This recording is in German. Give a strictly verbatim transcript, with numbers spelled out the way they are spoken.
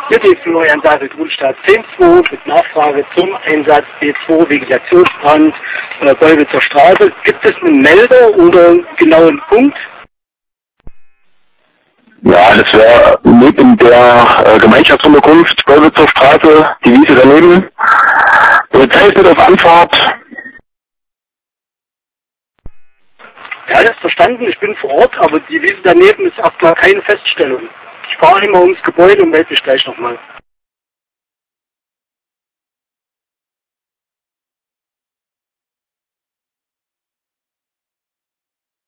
Mit dem Florian David Grundstadt zehn zwei mit Nachfrage zum Einsatz B zwei Vegetationsbrand äh, Golwitzer Straße. Gibt es einen Melder oder einen genauen Punkt? Ja, das wäre neben der äh, Gemeinschaftsunterkunft Golwitzer Straße, die Wiese daneben. Polizei ist mit auf Anfahrt. Ja, das ist verstanden, ich bin vor Ort, aber die Wiese daneben ist erstmal keine Feststellung. Ich fahre immer ums Gebäude und melde mich gleich nochmal.